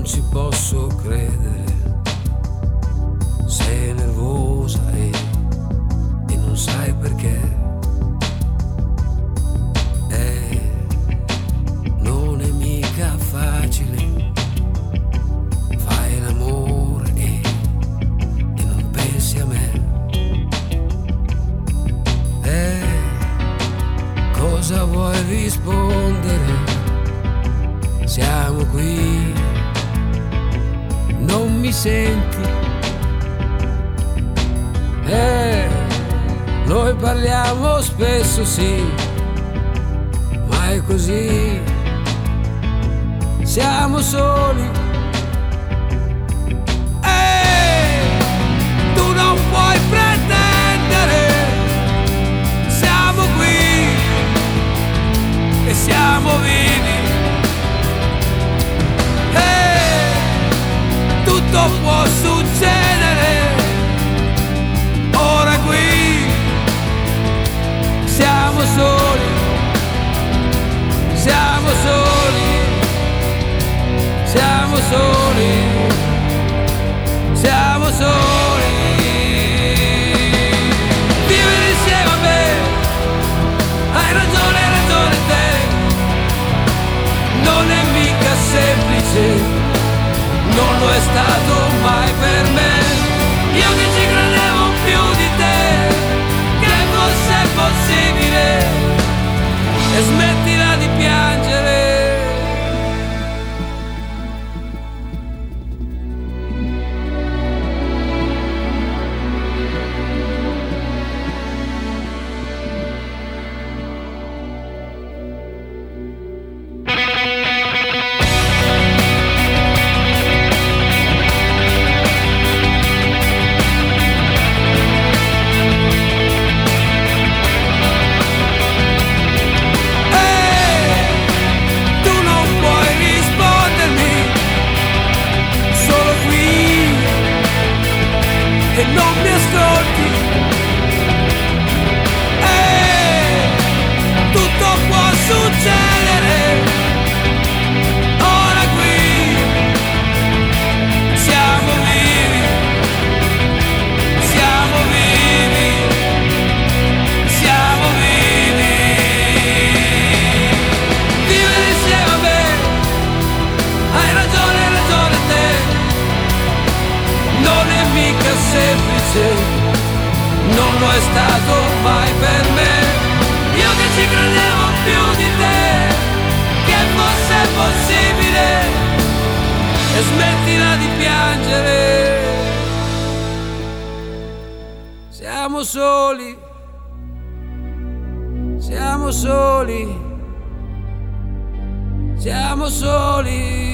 ci posso credere, sei nervosa e non sai perché. Non è mica facile, fai l'amore e non pensi a me. Cosa vuoi rispondere? Siamo qui, non mi senti? Noi parliamo spesso, sì, ma è così, siamo soli. Tu non puoi pretendere, siamo qui e siamo vivi. Tutto può succedere, ora qui siamo soli, siamo soli, siamo soli, siamo soli. Vivere insieme a me, hai ragione te, non è mica semplice, non lo è stato mai per me. Io che ci credevo più di te, che fosse possibile, e smettila di piangere. E non mi ascolti, tutto può succedere, ora qui siamo vivi, siamo vivi, siamo vivi. Vivere insieme a me, hai ragione te, non è mica semplice, non lo è stato mai per me. Io che ci credevo più di te, che fosse possibile, e smettila di piangere. Siamo soli, siamo soli, siamo soli.